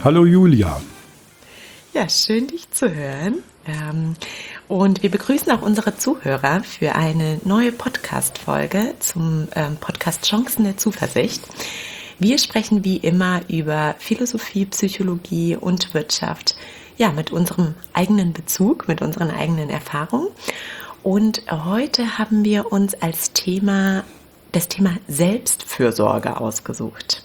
Hallo Julia. Ja, schön dich zu hören. Und wir begrüßen auch unsere Zuhörer für eine neue Podcast-Folge zum Podcast Chancen der Zuversicht. Wir sprechen wie immer über Philosophie, Psychologie und Wirtschaft, ja, mit unserem eigenen Bezug, mit unseren eigenen Erfahrungen. Und heute haben wir uns als Thema das Thema Selbstfürsorge ausgesucht.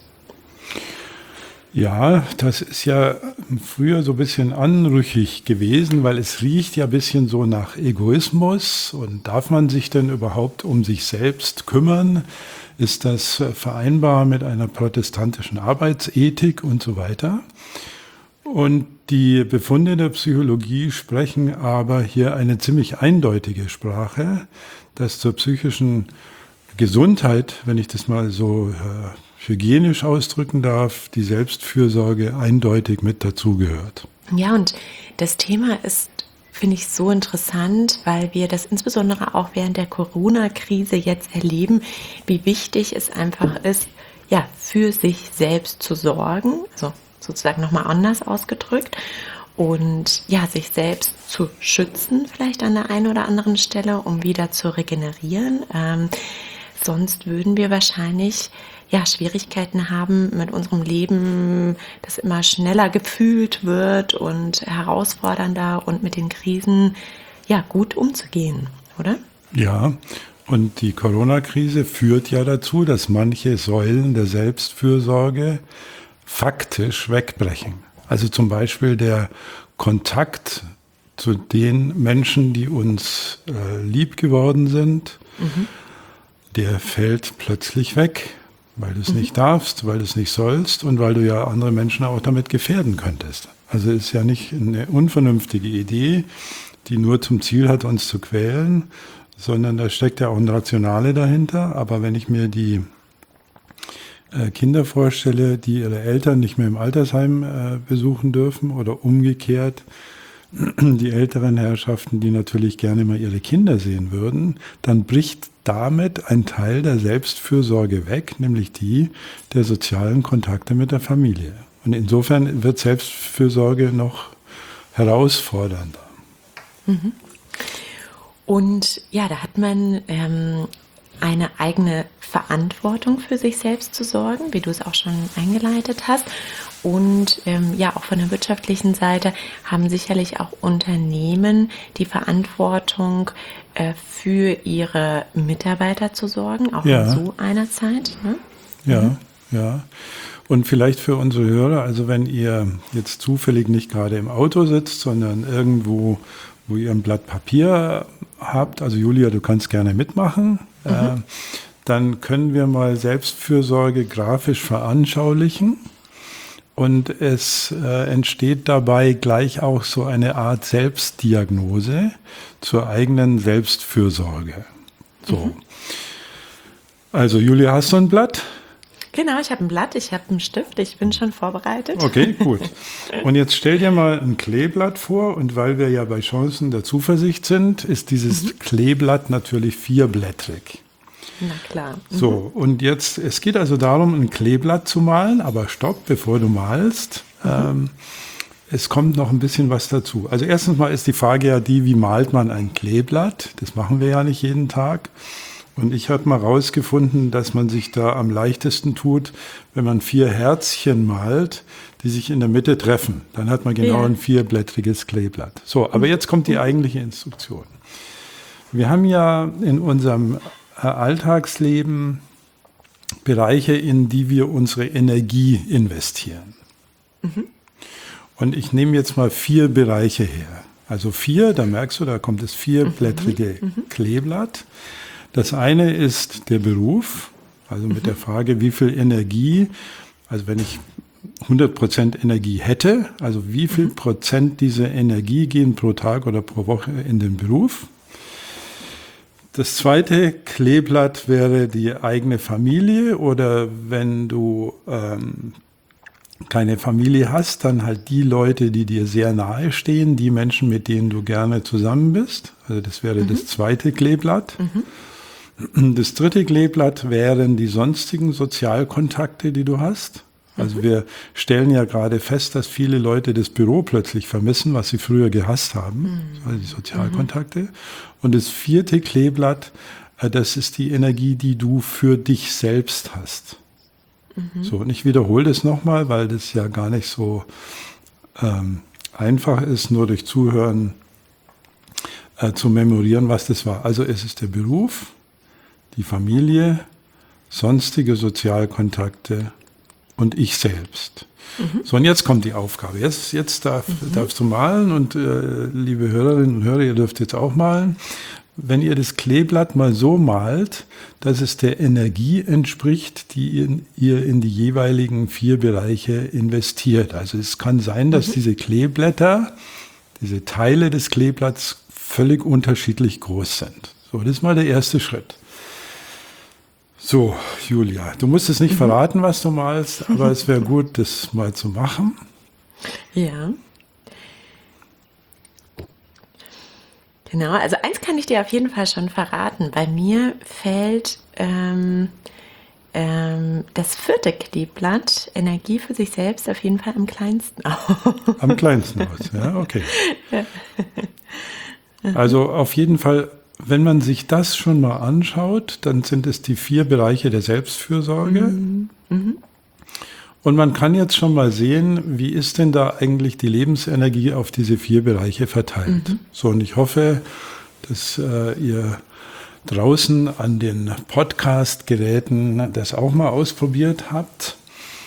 Ja, das ist ja früher so ein bisschen anrüchig gewesen, weil es riecht ja ein bisschen so nach Egoismus. Und darf man sich denn überhaupt um sich selbst kümmern? Ist das vereinbar mit einer protestantischen Arbeitsethik und so weiter? Und die Befunde der Psychologie sprechen aber hier eine ziemlich eindeutige Sprache, dass zur psychischen Gesundheit, wenn ich das mal so hygienisch ausdrücken darf, die Selbstfürsorge eindeutig mit dazugehört. Ja, und das Thema ist, finde ich, so interessant, weil wir das insbesondere auch während der Corona-Krise jetzt erleben, wie wichtig es einfach ist, ja, für sich selbst zu sorgen, also sozusagen nochmal anders ausgedrückt, und ja, sich selbst zu schützen, vielleicht an der einen oder anderen Stelle, um wieder zu regenerieren. Sonst würden wir wahrscheinlich Schwierigkeiten haben mit unserem Leben, das immer schneller gefühlt wird und herausfordernder, und mit den Krisen gut umzugehen, oder? Ja, und die Corona-Krise führt ja dazu, dass manche Säulen der Selbstfürsorge faktisch wegbrechen. Also zum Beispiel der Kontakt zu den Menschen, die uns lieb geworden sind, der fällt plötzlich weg, weil du es nicht darfst, weil du es nicht sollst und weil du ja andere Menschen auch damit gefährden könntest. Also ist ja nicht eine unvernünftige Idee, die nur zum Ziel hat, uns zu quälen, sondern da steckt ja auch ein Rationale dahinter. Aber wenn ich mir die Kinder vorstelle, die ihre Eltern nicht mehr im Altersheim besuchen dürfen oder umgekehrt, die älteren Herrschaften, die natürlich gerne mal ihre Kinder sehen würden, dann bricht damit ein Teil der Selbstfürsorge weg, nämlich die der sozialen Kontakte mit der Familie. Und insofern wird Selbstfürsorge noch herausfordernder. Und ja, da hat man eine eigene Verantwortung für sich selbst zu sorgen, wie du es auch schon eingeleitet hast. Und auch von der wirtschaftlichen Seite haben sicherlich auch Unternehmen die Verantwortung, für ihre Mitarbeiter zu sorgen, auch in so einer Zeit. Ne? Ja. Und vielleicht für unsere Hörer, also wenn ihr jetzt zufällig nicht gerade im Auto sitzt, sondern irgendwo, wo ihr ein Blatt Papier habt, also Julia, du kannst gerne mitmachen, dann können wir mal Selbstfürsorge grafisch veranschaulichen. Und es entsteht dabei gleich auch so eine Art Selbstdiagnose zur eigenen Selbstfürsorge. So. Also Julia, hast du ein Blatt? Genau, ich habe ein Blatt, ich habe einen Stift, ich bin schon vorbereitet. Okay, gut. Und jetzt stell dir mal ein Kleeblatt vor, und weil wir ja bei Chancen der Zuversicht sind, ist dieses Kleeblatt natürlich vierblättrig. Na klar. So, und jetzt, es geht also darum, ein Kleeblatt zu malen, aber stopp, bevor du malst. Es kommt noch ein bisschen was dazu. Also erstens mal ist die Frage ja die, wie malt man ein Kleeblatt? Das machen wir ja nicht jeden Tag. Und ich habe mal rausgefunden, dass man sich da am leichtesten tut, wenn man 4 Herzchen malt, die sich in der Mitte treffen. Dann hat man genau ein vierblättriges Kleeblatt. So, aber jetzt kommt die eigentliche Instruktion. Wir haben ja in unserem Alltagsleben Bereiche, in die wir unsere Energie investieren. Und ich nehme jetzt mal 4 Bereiche her. Also 4, da merkst du, da kommt das vierblättrige Kleeblatt. Das eine ist der Beruf, also mit der Frage, wie viel Energie, also wenn ich 100% Energie hätte, also wie viel Prozent dieser Energie gehen pro Tag oder pro Woche in den Beruf. Das zweite Kleeblatt wäre die eigene Familie, oder wenn du keine Familie hast, dann halt die Leute, die dir sehr nahe stehen, die Menschen, mit denen du gerne zusammen bist. Also das wäre das zweite Kleeblatt. Das dritte Kleeblatt wären die sonstigen Sozialkontakte, die du hast. Also wir stellen ja gerade fest, dass viele Leute das Büro plötzlich vermissen, was sie früher gehasst haben, also die Sozialkontakte. Und das 4. Kleeblatt, das ist die Energie, die du für dich selbst hast. So, und ich wiederhole das nochmal, weil das ja gar nicht so einfach ist, nur durch Zuhören zu memorieren, was das war. Also es ist der Beruf, die Familie, sonstige Sozialkontakte und ich selbst. So, und jetzt kommt die Aufgabe. Jetzt darfst du malen und liebe Hörerinnen und Hörer, ihr dürft jetzt auch malen. Wenn ihr das Kleeblatt mal so malt, dass es der Energie entspricht, die ihr in die jeweiligen 4 Bereiche investiert. Also es kann sein, dass diese Kleeblätter, diese Teile des Kleeblatts völlig unterschiedlich groß sind. So, das ist mal der erste Schritt. So, Julia, du musst es nicht verraten, was du malst, aber es wäre gut, das mal zu machen. Ja. Genau, also eins kann ich dir auf jeden Fall schon verraten. Bei mir fällt das 4. Kleeblatt, Energie für sich selbst, auf jeden Fall am kleinsten aus. Am kleinsten aus, ja, okay. Also auf jeden Fall, wenn man sich das schon mal anschaut, dann sind es die 4 Bereiche der Selbstfürsorge. Und man kann jetzt schon mal sehen, wie ist denn da eigentlich die Lebensenergie auf diese 4 Bereiche verteilt. So, und ich hoffe, dass ihr draußen an den Podcast-Geräten das auch mal ausprobiert habt.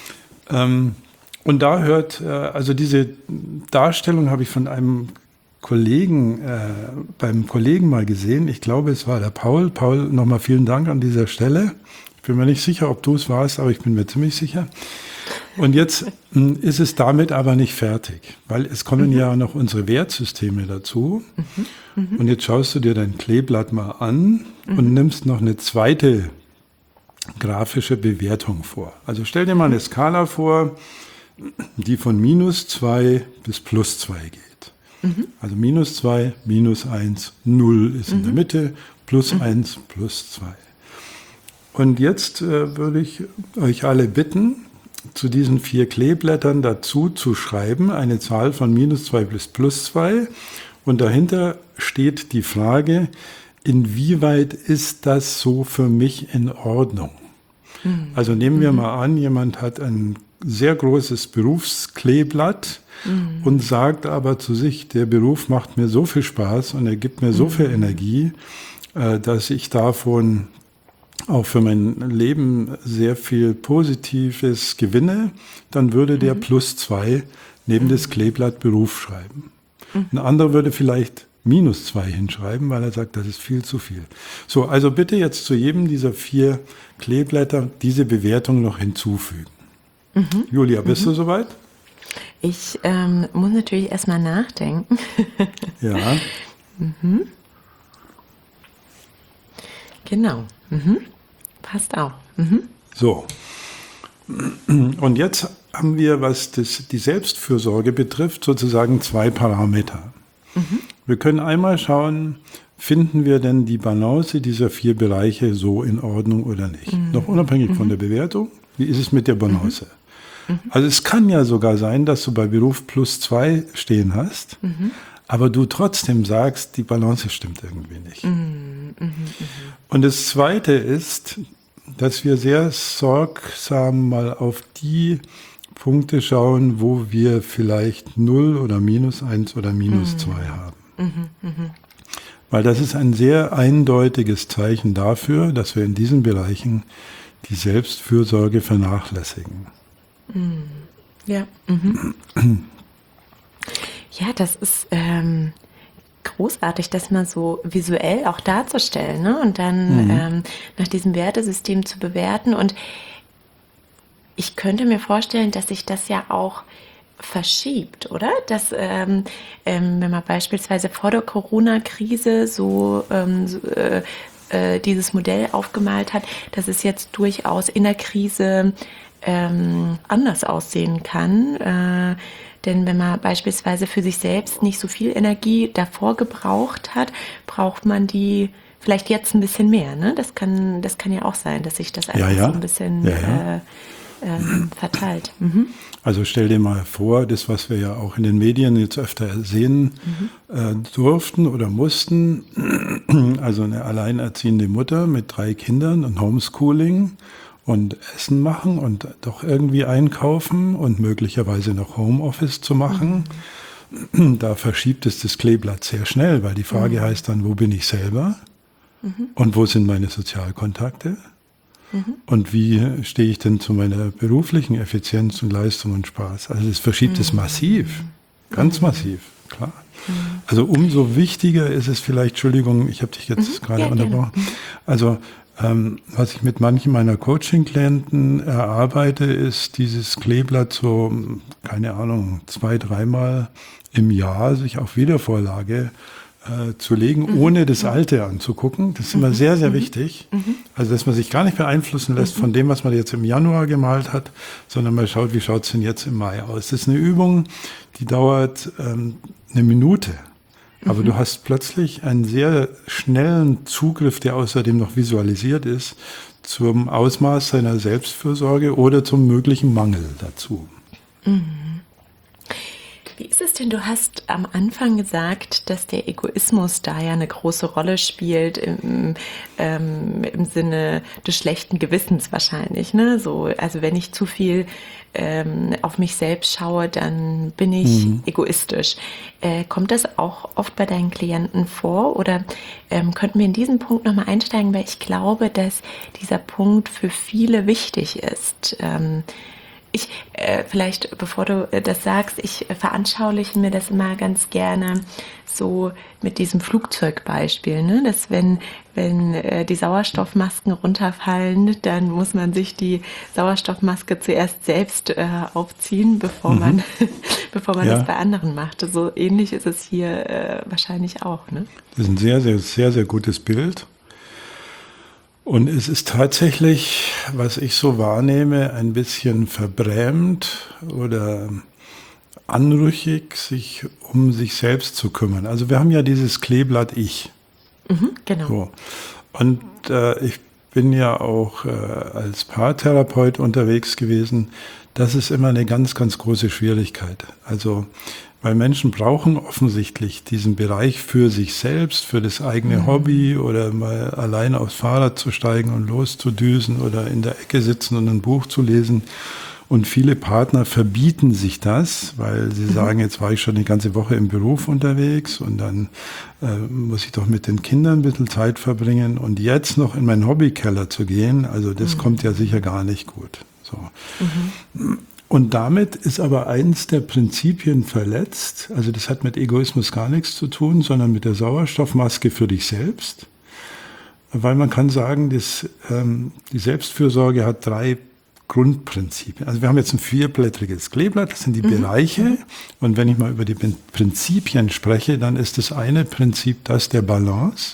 Und da also diese Darstellung habe ich von einem Kollegen, beim Kollegen mal gesehen. Ich glaube, es war der Paul. Paul, nochmal vielen Dank an dieser Stelle. Ich bin mir nicht sicher, ob du es warst, aber ich bin mir ziemlich sicher. Und jetzt ist es damit aber nicht fertig, weil es kommen ja noch unsere Wertsysteme dazu. Und jetzt schaust du dir dein Kleeblatt mal an und nimmst noch eine zweite grafische Bewertung vor. Also stell dir mal eine Skala vor, die von -2 bis +2 geht. Also -2, -1, 0 ist in der Mitte, +1, +2. Und jetzt würde ich euch alle bitten, zu diesen 4 Kleeblättern dazu zu schreiben, eine Zahl von -2 bis +2. Und dahinter steht die Frage, inwieweit ist das so für mich in Ordnung? Also nehmen wir mal an, jemand hat ein sehr großes Berufskleeblatt und sagt aber zu sich, der Beruf macht mir so viel Spaß und er gibt mir so viel Energie, dass ich davon auch für mein Leben sehr viel Positives gewinne, dann würde der +2 neben das Kleeblatt Beruf schreiben. Ein anderer würde vielleicht -2 hinschreiben, weil er sagt, das ist viel zu viel. So, also bitte jetzt zu jedem dieser 4 Kleeblätter diese Bewertung noch hinzufügen. Julia, bist du soweit? Ich muss natürlich erstmal nachdenken. Ja. Genau. Passt auch. So. Und jetzt haben wir, was die Selbstfürsorge betrifft, sozusagen 2 Parameter. Wir können einmal schauen, finden wir denn die Balance dieser 4 Bereiche so in Ordnung oder nicht? Noch unabhängig von der Bewertung, wie ist es mit der Balance? Also es kann ja sogar sein, dass du bei Beruf +2 stehen hast, aber du trotzdem sagst, die Balance stimmt irgendwie nicht. Und das Zweite ist, dass wir sehr sorgsam mal auf die Punkte schauen, wo wir vielleicht 0 oder -1 oder -2 haben. Weil das ist ein sehr eindeutiges Zeichen dafür, dass wir in diesen Bereichen die Selbstfürsorge vernachlässigen. Ja. Ja, das ist großartig, das mal so visuell auch darzustellen, ne? Und dann nach diesem Wertesystem zu bewerten. Und ich könnte mir vorstellen, dass sich das ja auch verschiebt, oder? Dass, wenn man beispielsweise vor der Corona-Krise dieses Modell aufgemalt hat, dass es jetzt durchaus in der Krise anders aussehen kann. Denn wenn man beispielsweise für sich selbst nicht so viel Energie davor gebraucht hat, braucht man die vielleicht jetzt ein bisschen mehr. Ne? Das kann ja auch sein, dass sich das einfach so ein bisschen verteilt. Also stell dir mal vor, das, was wir ja auch in den Medien jetzt öfter sehen durften oder mussten, also eine alleinerziehende Mutter mit 3 Kindern und Homeschooling und Essen machen und doch irgendwie einkaufen und möglicherweise noch Homeoffice zu machen. Da verschiebt es das Kleeblatt sehr schnell, weil die Frage heißt dann, wo bin ich selber und wo sind meine Sozialkontakte? Und wie stehe ich denn zu meiner beruflichen Effizienz und Leistung und Spaß? Also es verschiebt es massiv, ganz massiv, klar. Also umso wichtiger ist es vielleicht, Entschuldigung, ich habe dich jetzt gerade unterbrochen, also was ich mit manchen meiner Coaching-Klienten erarbeite, ist dieses Kleeblatt so, keine Ahnung, 2-3 Mal im Jahr sich auf Wiedervorlage zu legen, ohne das Alte anzugucken. Das ist immer sehr, sehr wichtig. Also, dass man sich gar nicht beeinflussen lässt von dem, was man jetzt im Januar gemalt hat, sondern mal schaut, wie schaut es denn jetzt im Mai aus. Das ist eine Übung, die dauert eine Minute. Aber du hast plötzlich einen sehr schnellen Zugriff, der außerdem noch visualisiert ist, zum Ausmaß seiner Selbstfürsorge oder zum möglichen Mangel dazu. Wie ist es denn, du hast am Anfang gesagt, dass der Egoismus da ja eine große Rolle spielt im Sinne des schlechten Gewissens wahrscheinlich, ne? So, also wenn ich zu viel auf mich selbst schaue, dann bin ich egoistisch. Kommt das auch oft bei deinen Klienten vor oder könnten wir in diesen Punkt nochmal einsteigen, weil ich glaube, dass dieser Punkt für viele wichtig ist. Vielleicht, bevor du das sagst, ich veranschauliche mir das immer ganz gerne so mit diesem Flugzeugbeispiel, ne? Dass wenn die Sauerstoffmasken runterfallen, dann muss man sich die Sauerstoffmaske zuerst selbst aufziehen, bevor man das bei anderen macht. So ähnlich ist es hier wahrscheinlich auch, ne? Das ist ein sehr, sehr, sehr, sehr gutes Bild. Und es ist tatsächlich, was ich so wahrnehme, ein bisschen verbrämt oder anrüchig, sich um sich selbst zu kümmern. Also wir haben ja dieses Kleeblatt Ich. Genau. So. Und ich bin ja auch als Paartherapeut unterwegs gewesen. Das ist immer eine ganz, ganz große Schwierigkeit. Also weil Menschen brauchen offensichtlich diesen Bereich für sich selbst, für das eigene Hobby oder mal allein aufs Fahrrad zu steigen und loszudüsen oder in der Ecke sitzen und ein Buch zu lesen. Und viele Partner verbieten sich das, weil sie sagen, jetzt war ich schon die ganze Woche im Beruf unterwegs und dann muss ich doch mit den Kindern ein bisschen Zeit verbringen und jetzt noch in meinen Hobbykeller zu gehen, also das kommt ja sicher gar nicht gut. So. Und damit ist aber eins der Prinzipien verletzt. Also das hat mit Egoismus gar nichts zu tun, sondern mit der Sauerstoffmaske für dich selbst. Weil man kann sagen, die Selbstfürsorge hat 3 Grundprinzipien. Also wir haben jetzt ein 4-blättriges Kleeblatt, das sind die Bereiche. Und wenn ich mal über die Prinzipien spreche, dann ist das eine Prinzip das der Balance,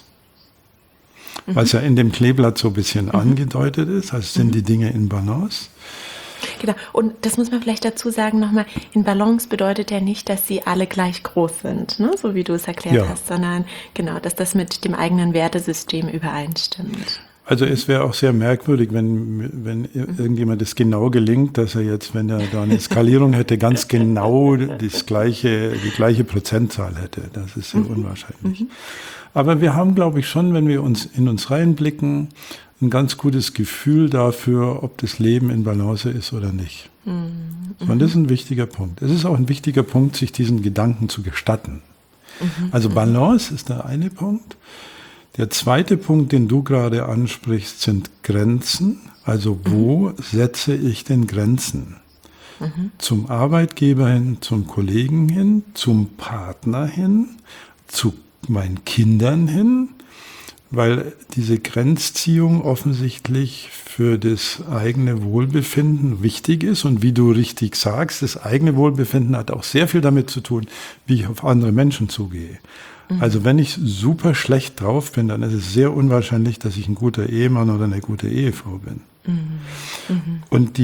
was ja in dem Kleeblatt so ein bisschen angedeutet ist. Also sind die Dinge in Balance. Genau, und das muss man vielleicht dazu sagen nochmal, in Balance bedeutet ja nicht, dass sie alle gleich groß sind, ne? So wie du es erklärt hast, sondern genau, dass das mit dem eigenen Wertesystem übereinstimmt. Also es wäre auch sehr merkwürdig, wenn irgendjemand es genau gelingt, dass er jetzt, wenn er da eine Skalierung hätte, ganz genau die gleiche Prozentzahl hätte. Das ist sehr unwahrscheinlich. Aber wir haben, glaube ich, schon, wenn wir in uns reinblicken, ein ganz gutes Gefühl dafür, ob das Leben in Balance ist oder nicht. Und das ist ein wichtiger Punkt. Es ist auch ein wichtiger Punkt, sich diesen Gedanken zu gestatten. Also Balance ist der eine Punkt. Der zweite Punkt, den du gerade ansprichst, sind Grenzen. Also wo setze ich denn Grenzen? Zum Arbeitgeber hin, zum Kollegen hin, zum Partner hin, zu meinen Kindern hin, weil diese Grenzziehung offensichtlich für das eigene Wohlbefinden wichtig ist. Und wie du richtig sagst, das eigene Wohlbefinden hat auch sehr viel damit zu tun, wie ich auf andere Menschen zugehe. Also wenn ich super schlecht drauf bin, dann ist es sehr unwahrscheinlich, dass ich ein guter Ehemann oder eine gute Ehefrau bin. Und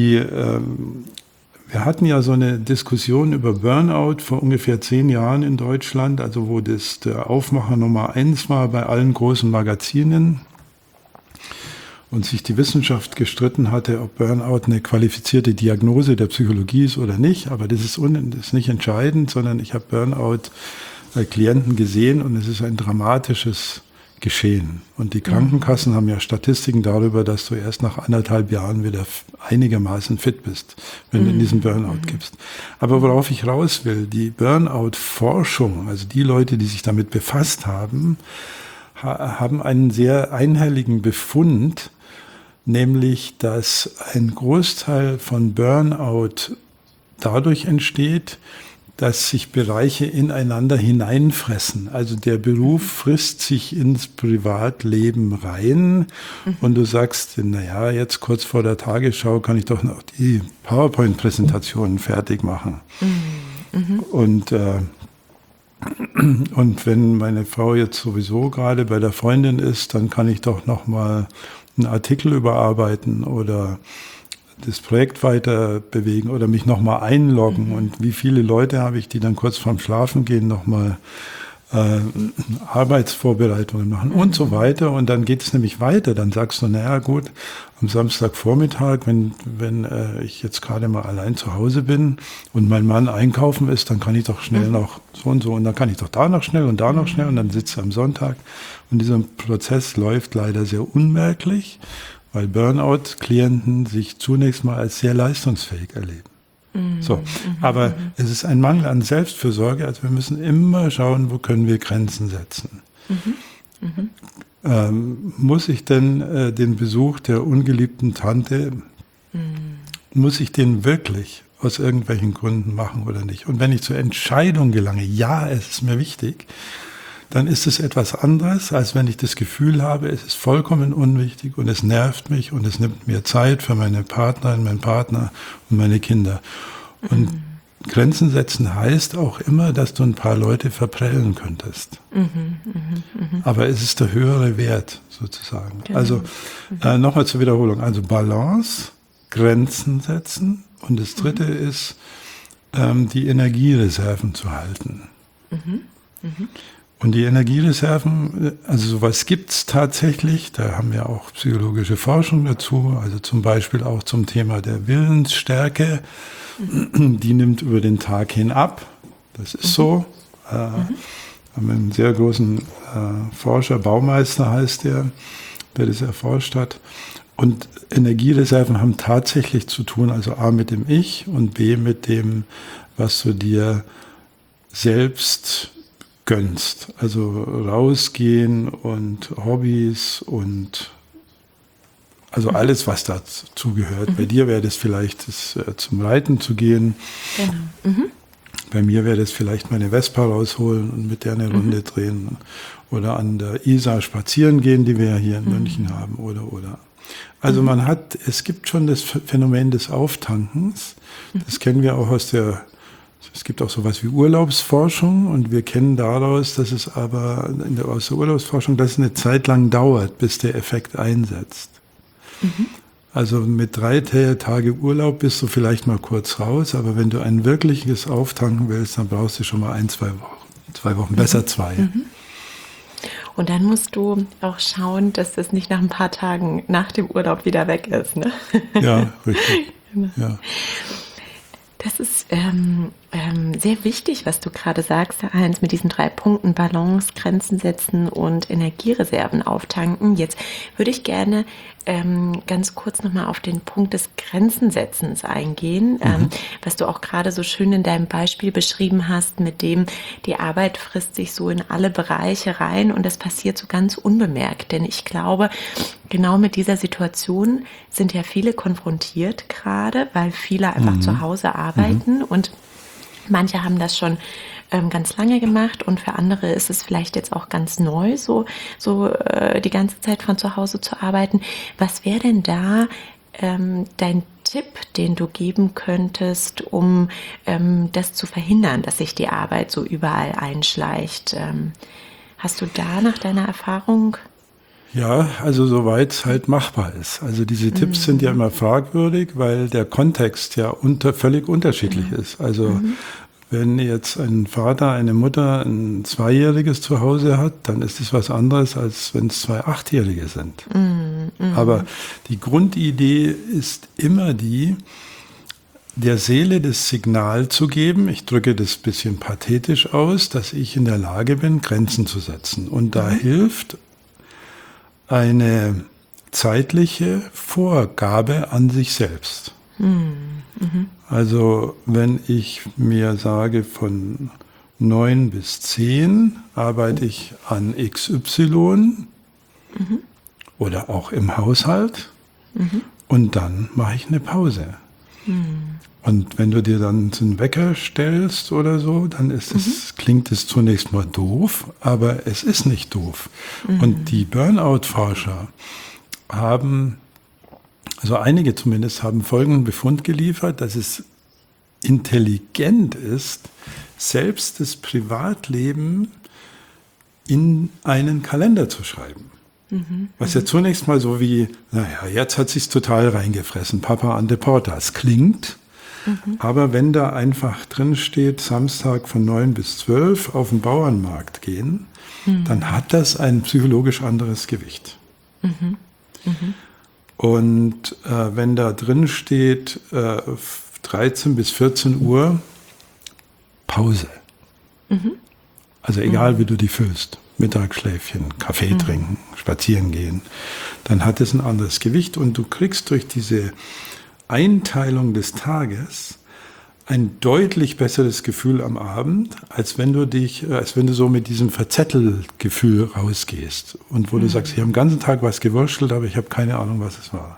wir hatten ja so eine Diskussion über Burnout vor ungefähr 10 Jahren in Deutschland, also wo das der Aufmacher Nummer 1 war bei allen großen Magazinen. und sich die Wissenschaft gestritten hatte, ob Burnout eine qualifizierte Diagnose der Psychologie ist oder nicht. Aber das ist nicht entscheidend, sondern ich habe Burnout bei Klienten gesehen und es ist ein dramatisches Geschehen. Und die Krankenkassen haben ja Statistiken darüber, dass du erst nach 1,5 Jahren wieder einigermaßen fit bist, wenn du in diesen Burnout gibst. Aber worauf ich raus will, die Burnout-Forschung, also die Leute, die sich damit befasst haben, haben einen sehr einhelligen Befund, nämlich, dass ein Großteil von Burnout dadurch entsteht, dass sich Bereiche ineinander hineinfressen. Also der Beruf frisst sich ins Privatleben rein und du sagst, naja, jetzt kurz vor der Tagesschau kann ich doch noch die PowerPoint-Präsentationen fertig machen. Und wenn meine Frau jetzt sowieso gerade bei der Freundin ist, dann kann ich doch noch mal einen Artikel überarbeiten oder das Projekt weiter bewegen oder mich nochmal einloggen. Und wie viele Leute habe ich, die dann kurz vorm Schlafengehen nochmal Arbeitsvorbereitungen machen und so weiter. Und dann geht es nämlich weiter. Dann sagst du, naja gut, am Samstagvormittag, wenn ich jetzt gerade mal allein zu Hause bin und mein Mann einkaufen ist, dann kann ich doch schnell noch so und so und dann kann ich doch da noch schnell und da noch schnell und dann sitze ich am Sonntag. Und dieser Prozess läuft leider sehr unmerklich, weil Burnout-Klienten sich zunächst mal als sehr leistungsfähig erleben. Aber es ist ein Mangel an Selbstfürsorge, also wir müssen immer schauen, wo können wir Grenzen setzen. Muss ich denn den Besuch der ungeliebten Tante, muss ich den wirklich aus irgendwelchen Gründen machen oder nicht? Und wenn ich zur Entscheidung gelange, ja, es ist mir wichtig, dann ist es etwas anderes, als wenn ich das Gefühl habe, es ist vollkommen unwichtig und es nervt mich und es nimmt mir Zeit für meine Partnerin, meinen Partner und meine Kinder. Und Grenzen setzen heißt auch immer, dass du ein paar Leute verprellen könntest. Aber es ist der höhere Wert sozusagen. Genau. Also nochmal zur Wiederholung. Also Balance, Grenzen setzen und das Dritte ist, die Energiereserven zu halten. Und die Energiereserven, also sowas gibt's tatsächlich, da haben wir auch psychologische Forschung dazu, also zum Beispiel auch zum Thema der Willensstärke, die nimmt über den Tag hin ab, das ist so. Haben einen sehr großen Forscher, Baumeister heißt der das erforscht hat. Und Energiereserven haben tatsächlich zu tun, also A mit dem Ich und B mit dem, was du dir selbst gönnst. Also rausgehen und Hobbys und also alles, was dazu gehört. Bei dir wäre das vielleicht zum Reiten zu gehen. Genau. Bei mir wäre das vielleicht meine Vespa rausholen und mit der eine Runde drehen. Oder an der Isar spazieren gehen, die wir ja hier in München haben. Oder. Also es gibt schon das Phänomen des Auftankens. Das kennen wir auch es gibt auch sowas wie Urlaubsforschung und wir kennen daraus, dass es aber aus der Urlaubsforschung, dass es eine Zeit lang dauert, bis der Effekt einsetzt. Also mit 3 Tage Urlaub bist du vielleicht mal kurz raus, aber wenn du ein wirkliches Auftanken willst, dann brauchst du schon mal 2 Wochen. 2 Wochen, besser 2. Und dann musst du auch schauen, dass das nicht nach ein paar Tagen nach dem Urlaub wieder weg ist. Ne? Ja, richtig. Genau. Ja. Das ist sehr wichtig, was du gerade sagst, Heinz, mit diesen 3 Punkten: Balance, Grenzen setzen und Energiereserven auftanken. Jetzt würde ich gerne ganz kurz nochmal auf den Punkt des Grenzensetzens eingehen, was du auch gerade so schön in deinem Beispiel beschrieben hast, mit dem die Arbeit frisst sich so in alle Bereiche rein und das passiert so ganz unbemerkt. Denn ich glaube, genau mit dieser Situation sind ja viele konfrontiert gerade, weil viele einfach zu Hause arbeiten und manche haben das schon ganz lange gemacht und für andere ist es vielleicht jetzt auch ganz neu, so die ganze Zeit von zu Hause zu arbeiten. Was wäre denn da dein Tipp, den du geben könntest, um das zu verhindern, dass sich die Arbeit so überall einschleicht? Hast du da nach deiner Erfahrung? Ja, also soweit es halt machbar ist. Also diese Tipps sind ja immer fragwürdig, weil der Kontext ja völlig unterschiedlich ist. Also Wenn jetzt ein Vater, eine Mutter ein Zweijähriges zu Hause hat, dann ist es was anderes, als wenn es zwei Achtjährige sind. Aber die Grundidee ist immer die, der Seele das Signal zu geben, ich drücke das ein bisschen pathetisch aus, dass ich in der Lage bin, Grenzen zu setzen. Und da hilft eine zeitliche Vorgabe an sich selbst. Also wenn ich mir sage, von 9 bis 10 arbeite ich an XY oder auch im Haushalt und dann mache ich eine Pause. Und wenn du dir dann einen Wecker stellst oder so, dann ist es, klingt es zunächst mal doof, aber es ist nicht doof. Und die Burnout-Forscher haben, also einige zumindest, haben folgenden Befund geliefert, dass es intelligent ist, selbst das Privatleben in einen Kalender zu schreiben. Was ja zunächst mal so wie, naja, jetzt hat sich's total reingefressen, Papa an Deportas klingt. Aber wenn da einfach drin steht, Samstag von 9 bis 12 auf den Bauernmarkt gehen, dann hat das ein psychologisch anderes Gewicht. Und wenn da drin steht, 13 bis 14 Uhr, Pause. Also egal, wie du die füllst. Mittagsschläfchen, Kaffee trinken, spazieren gehen, dann hat es ein anderes Gewicht und du kriegst durch diese Einteilung des Tages ein deutlich besseres Gefühl am Abend, als wenn du so mit diesem Verzettelgefühl rausgehst und wo du sagst, ich habe den ganzen Tag was gewurschtelt, aber ich habe keine Ahnung, was es war.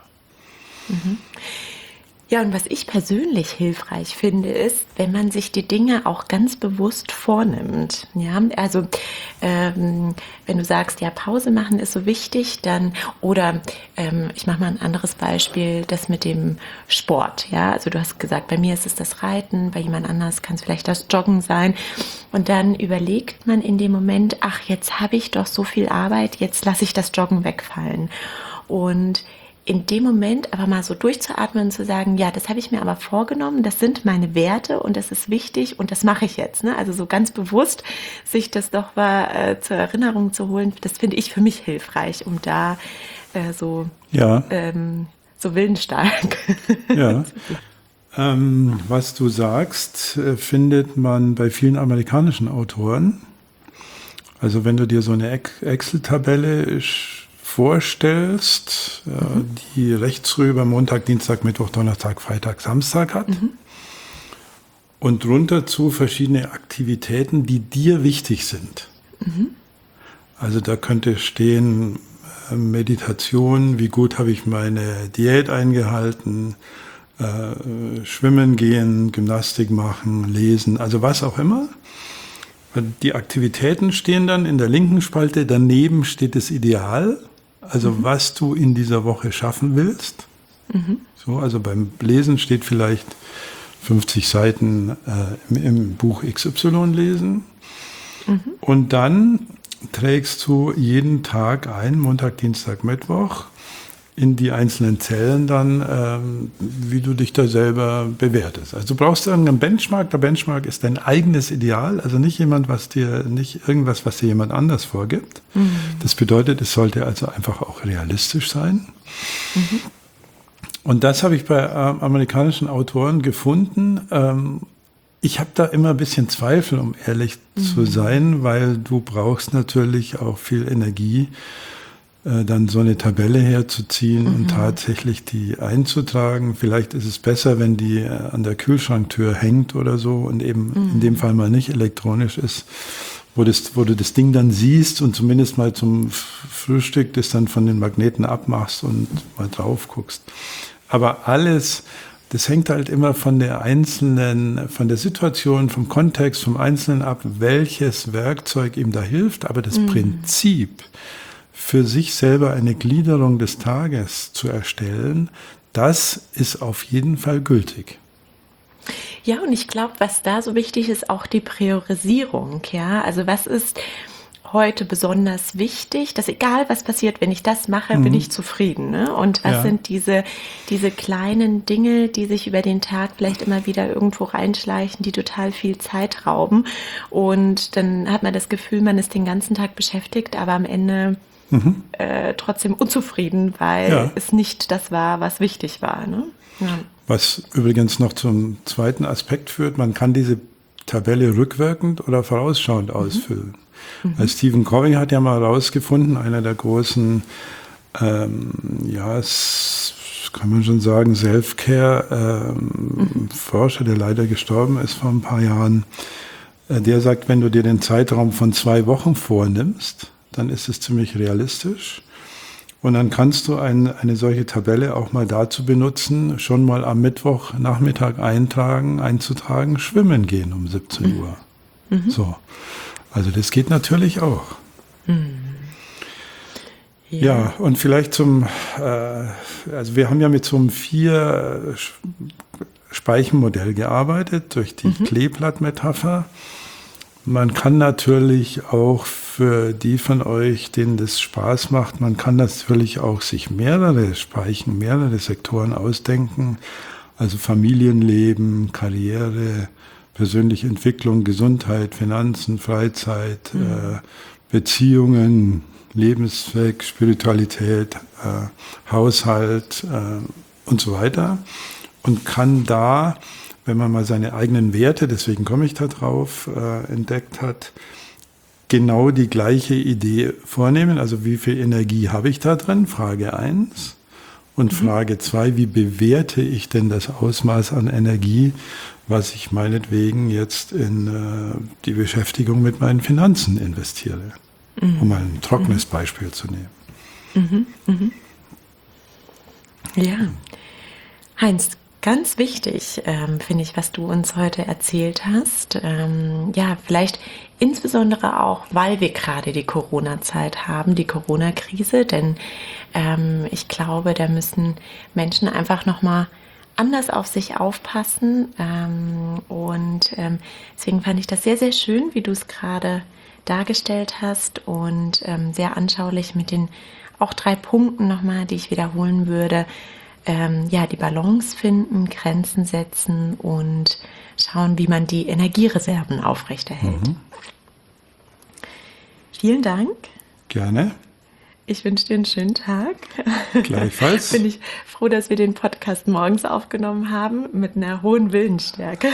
Ja, und was ich persönlich hilfreich finde, ist, wenn man sich die Dinge auch ganz bewusst vornimmt. Ja, also wenn du sagst, ja, Pause machen ist so wichtig, dann, oder ich mache mal ein anderes Beispiel, das mit dem Sport. Ja, also du hast gesagt, bei mir ist es das Reiten, bei jemand anders kann es vielleicht das Joggen sein. Und dann überlegt man in dem Moment, ach, jetzt habe ich doch so viel Arbeit, jetzt lasse ich das Joggen wegfallen. Und in dem Moment aber mal so durchzuatmen und zu sagen, ja, das habe ich mir aber vorgenommen, das sind meine Werte und das ist wichtig und das mache ich jetzt. Ne? Also so ganz bewusst sich das doch mal zur Erinnerung zu holen, das finde ich für mich hilfreich, um da so willensstark. Ja. Was du sagst, findet man bei vielen amerikanischen Autoren. Also wenn du dir so eine Excel-Tabelle vorstellst, die rechts rüber Montag, Dienstag, Mittwoch, Donnerstag, Freitag, Samstag hat und drunter zu verschiedene Aktivitäten, die dir wichtig sind. Also da könnte stehen Meditation, wie gut habe ich meine Diät eingehalten, Schwimmen gehen, Gymnastik machen, lesen, also was auch immer. Die Aktivitäten stehen dann in der linken Spalte, daneben steht das Ideal. Also was du in dieser Woche schaffen willst. So, also beim Lesen steht vielleicht 50 Seiten im Buch XY lesen. Und dann trägst du jeden Tag ein, Montag, Dienstag, Mittwoch, in die einzelnen Zellen dann, wie du dich da selber bewertest. Also du brauchst irgendeinen Benchmark. Der Benchmark ist dein eigenes Ideal, also nicht irgendwas, was dir jemand anders vorgibt. Das bedeutet, es sollte also einfach auch realistisch sein. Und das habe ich bei amerikanischen Autoren gefunden. Ich habe da immer ein bisschen Zweifel, um ehrlich zu sein, weil du brauchst natürlich auch viel Energie, dann so eine Tabelle herzuziehen und tatsächlich die einzutragen. Vielleicht ist es besser, wenn die an der Kühlschranktür hängt oder so und eben in dem Fall mal nicht elektronisch ist, wo du das Ding dann siehst und zumindest mal zum Frühstück das dann von den Magneten abmachst und mal drauf guckst. Aber alles, das hängt halt immer von der Situation, vom Kontext, vom Einzelnen ab, welches Werkzeug ihm da hilft. Aber das Prinzip, für sich selber eine Gliederung des Tages zu erstellen, das ist auf jeden Fall gültig. Ja, und ich glaube, was da so wichtig ist, auch die Priorisierung. Ja, also was ist heute besonders wichtig, dass egal was passiert, wenn ich das mache, bin ich zufrieden. Ne? Und was sind diese kleinen Dinge, die sich über den Tag vielleicht immer wieder irgendwo reinschleichen, die total viel Zeit rauben. Und dann hat man das Gefühl, man ist den ganzen Tag beschäftigt, aber am Ende trotzdem unzufrieden, weil es nicht das war, was wichtig war. Ne? Ja. Was übrigens noch zum zweiten Aspekt führt, man kann diese Tabelle rückwirkend oder vorausschauend ausfüllen. Weil Stephen Covey hat ja mal herausgefunden, einer der großen, kann man schon sagen, Self-Care-Forscher, der leider gestorben ist vor ein paar Jahren, der sagt, wenn du dir den Zeitraum von 2 Wochen vornimmst, dann ist es ziemlich realistisch. Und dann kannst du eine solche Tabelle auch mal dazu benutzen, schon mal am Mittwochnachmittag einzutragen, schwimmen gehen um 17 Uhr. So. Also das geht natürlich auch. Ja, und vielleicht also wir haben ja mit so einem 4-Speichenmodell gearbeitet, durch die Kleeblattmetapher. Man kann natürlich auch für die von euch, denen das Spaß macht, man kann natürlich auch sich mehrere Speichen, mehrere Sektoren ausdenken. Also Familienleben, Karriere, persönliche Entwicklung, Gesundheit, Finanzen, Freizeit, Beziehungen, Lebenszweck, Spiritualität, Haushalt und so weiter. Und kann da, wenn man mal seine eigenen Werte, deswegen komme ich da drauf, entdeckt hat, genau die gleiche Idee vornehmen. Also wie viel Energie habe ich da drin? Frage 1. Und Frage 2, wie bewerte ich denn das Ausmaß an Energie, was ich meinetwegen jetzt in die Beschäftigung mit meinen Finanzen investiere? Um mal ein trockenes Beispiel zu nehmen. Ja, Heinz, ganz wichtig, finde ich, was du uns heute erzählt hast. Vielleicht insbesondere auch, weil wir gerade die Corona-Zeit haben, die Corona-Krise, denn ich glaube, da müssen Menschen einfach nochmal anders auf sich aufpassen. Deswegen fand ich das sehr, sehr schön, wie du es gerade dargestellt hast und sehr anschaulich mit den auch 3 Punkten nochmal, die ich wiederholen würde. Die Balance finden, Grenzen setzen und schauen, wie man die Energiereserven aufrechterhält. Vielen Dank. Gerne. Ich wünsche dir einen schönen Tag. Gleichfalls. Bin ich froh, dass wir den Podcast morgens aufgenommen haben mit einer hohen Willensstärke.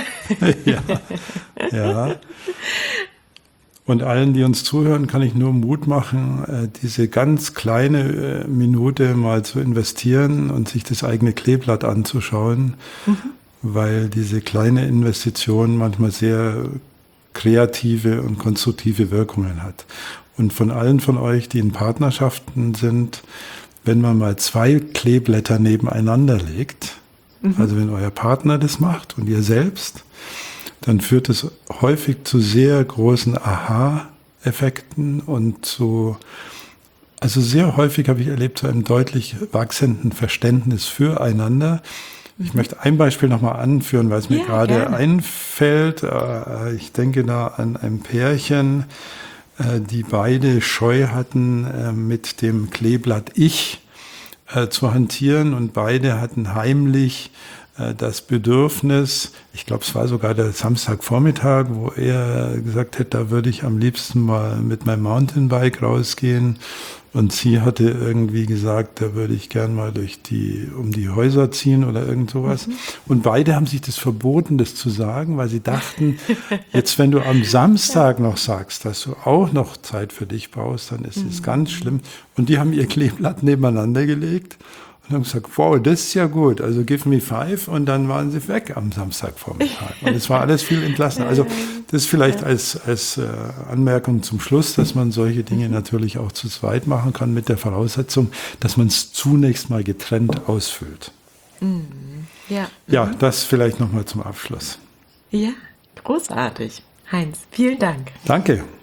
Ja. Und allen, die uns zuhören, kann ich nur Mut machen, diese ganz kleine Minute mal zu investieren und sich das eigene Kleeblatt anzuschauen, weil diese kleine Investition manchmal sehr kreative und konstruktive Wirkungen hat. Und von allen von euch, die in Partnerschaften sind, wenn man mal 2 Kleeblätter nebeneinander legt, also wenn euer Partner das macht und ihr selbst, dann führt es häufig zu sehr großen Aha-Effekten und also sehr häufig habe ich erlebt, zu einem deutlich wachsenden Verständnis füreinander. Ich möchte ein Beispiel nochmal anführen, weil es mir gerade einfällt. Ich denke da an ein Pärchen, die beide Scheu hatten, mit dem Kleeblatt Ich zu hantieren, und beide hatten heimlich das Bedürfnis, ich glaube, es war sogar der Samstagvormittag, wo er gesagt hätte, da würde ich am liebsten mal mit meinem Mountainbike rausgehen, und sie hatte irgendwie gesagt, da würde ich gern mal um die Häuser ziehen oder irgend sowas. Und beide haben sich das verboten, das zu sagen, weil sie dachten, jetzt wenn du am Samstag noch sagst, dass du auch noch Zeit für dich brauchst, dann ist es ganz schlimm. Und die haben ihr Kleeblatt nebeneinander gelegt und haben gesagt, wow, das ist ja gut, also give me 5, und dann waren sie weg am Samstagvormittag. Und es war alles viel entlassener. Also das vielleicht als Anmerkung zum Schluss, dass man solche Dinge natürlich auch zu zweit machen kann, mit der Voraussetzung, dass man es zunächst mal getrennt ausfüllt. Ja, das vielleicht nochmal zum Abschluss. Ja, großartig. Heinz, vielen Dank. Danke.